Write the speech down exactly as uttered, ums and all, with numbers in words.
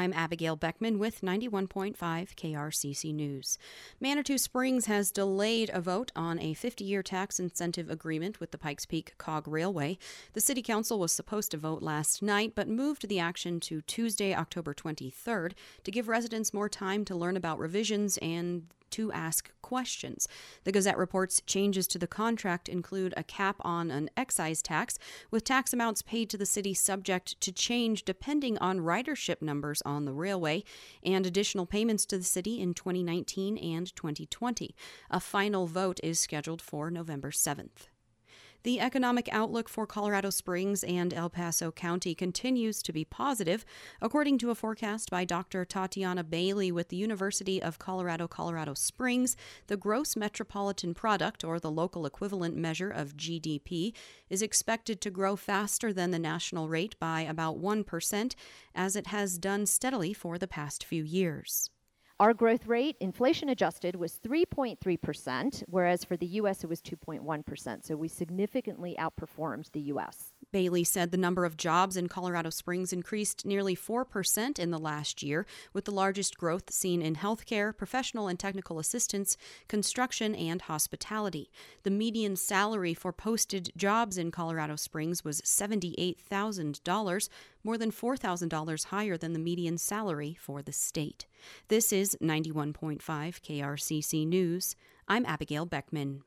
I'm Abigail Beckman with ninety-one point five K R C C News. Manitou Springs has delayed a vote on a fifty-year tax incentive agreement with the Pikes Peak Cog Railway. The City Council was supposed to vote last night, but moved the action to Tuesday, October twenty-third, to give residents more time to learn about revisions and to ask questions. The Gazette reports changes to the contract include a cap on an excise tax, with tax amounts paid to the city subject to change depending on ridership numbers on the railway, and additional payments to the city in twenty nineteen and twenty twenty. A final vote is scheduled for November seventh. The economic outlook for Colorado Springs and El Paso County continues to be positive, according to a forecast by Doctor Tatiana Bailey with the University of Colorado, Colorado Springs. The gross metropolitan product, or the local equivalent measure of G D P, is expected to grow faster than the national rate by about one percent, as it has done steadily for the past few years. Our growth rate, inflation adjusted, was three point three percent, whereas for the U S it was two point one percent, so we significantly outperformed the U S. Bailey said the number of jobs in Colorado Springs increased nearly four percent in the last year, with the largest growth seen in healthcare, professional and technical assistance, construction, and hospitality. The median salary for posted jobs in Colorado Springs was seventy-eight thousand dollars, more than four thousand dollars higher than the median salary for the state. This is ninety-one point five K R C C News. I'm Abigail Beckman.